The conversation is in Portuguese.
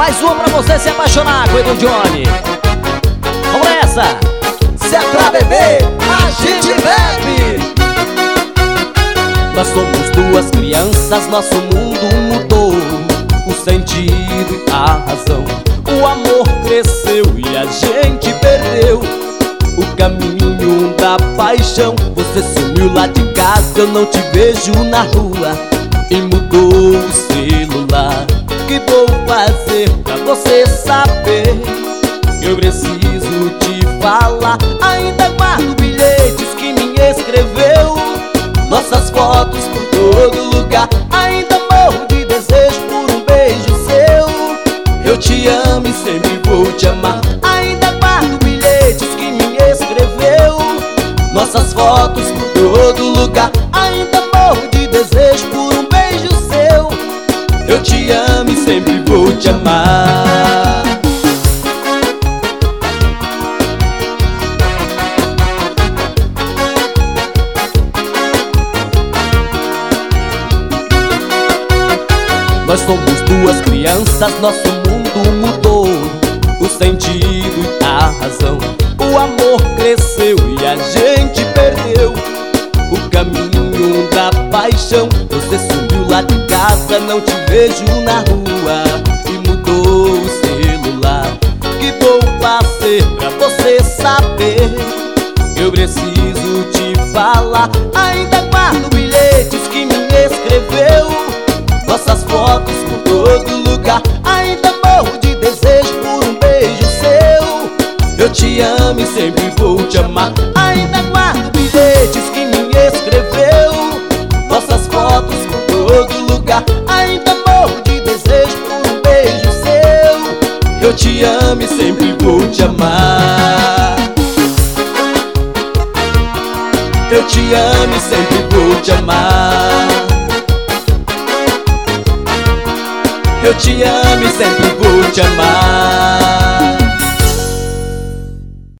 Mais uma pra você se apaixonar, Coelho Johnny. Vamos nessa! Se é pra beber, a gente bebe. Nós somos duas crianças, nosso mundo mudou. O sentido e a razão. O amor cresceu e a gente perdeu o caminho da paixão. Você sumiu lá de casa, eu não te vejo na rua. E mudou o celular. O que vou fazer pra você saber? Eu preciso te falar. Ainda guardo bilhetes que me escreveu, nossas fotos por todo lugar. Ainda morro de desejo por um beijo seu. Eu te amo e sempre vou te amar. Ainda guardo bilhetes que me escreveu, nossas fotos por todo lugar. Ainda morro de desejo por um beijo seu. Eu te amo e sempre vou te amar. Nós somos duas crianças, nosso mundo mudou. O sentido e a razão. O amor cresceu e a gente perdeu o caminho da paixão. Você sumiu lá de casa, não te vejo na rua. E mudou o celular. O que vou fazer pra você saber? Eu preciso te falar. Ainda guardo bilhetes que me escreveu, nossas fotos por todo lugar. Ainda morro de desejo por um beijo seu. Eu te amo e sempre vou te amar. Ainda guardo bilhetes que me escreveu, nossas fotos por todo lugar. Ainda morro de desejo por um beijo seu. Eu te amo e sempre vou te amar. Eu te amo e sempre vou te amar. Eu te amo e sempre vou te amar.